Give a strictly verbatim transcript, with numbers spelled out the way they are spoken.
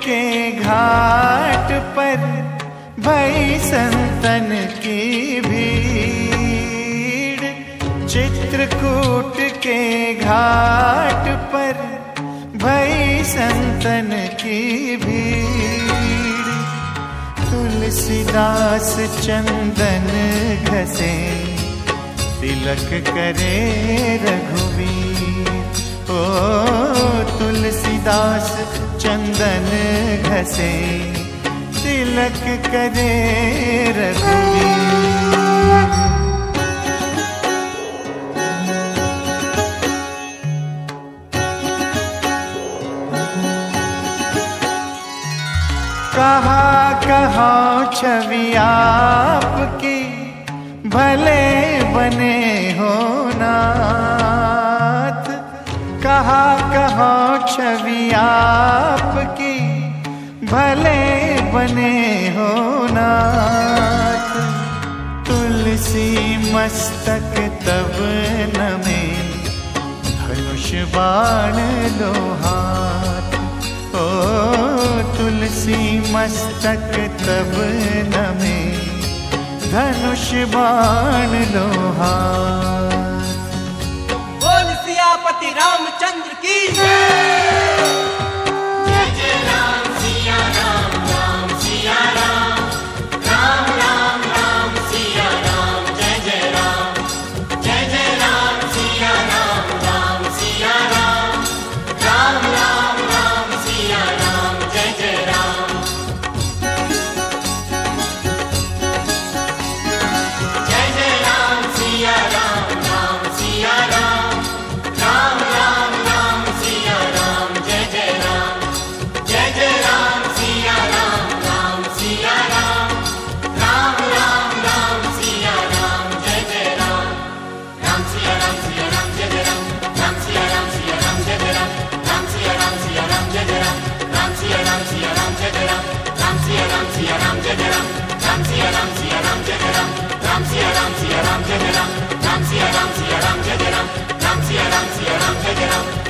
के घाट पर भई संतन की भीड़, चित्रकूट के घाट पर भई संतन की भीड़। तुलसीदास चंदन घसे तिलक करे रघुवीर। ओ तुलसीदास चंदन घसे तिलक करे रघुवीर। कहाँ कहाँ छवि आपकी भले बने हो नाथ। कहाँ कहाँ छवि आपकी भले बने हो नाथ। तुलसी मस्तक तब नमे धनुष बाण लो हाथ। ओ तुलसी मस्तक तब नमे धनुष बाण लो हाथ। बोल सियापति रामचंद्र की जय। जय जय राम सिया राम, राम सिया राम, राम राम राम सिया राम। जय जय राम, जय जय राम सिया राम, राम सिया राम, राम राम राम सिया राम। जय जय राम, जय जय राम सिया राम, राम सिया राम, राम राम राम सिया राम। जय जय राम, जय जय राम सिया राम, राम सिया राम, राम राम राम सिया राम। जय जय राम, राम सिया राम सिया राम जय जय राम, राम सिया राम सिया राम जय जय राम, राम सिया राम सिया राम जय जय राम, राम सिया राम सिया राम जय जय राम, राम सिया राम सिया राम जय जय राम, राम सिया राम सिया राम जय जय राम, राम सिया राम सिया राम जय जय राम, राम सिया राम सिया राम जय जय राम, राम सिया राम सिया राम जय जय राम।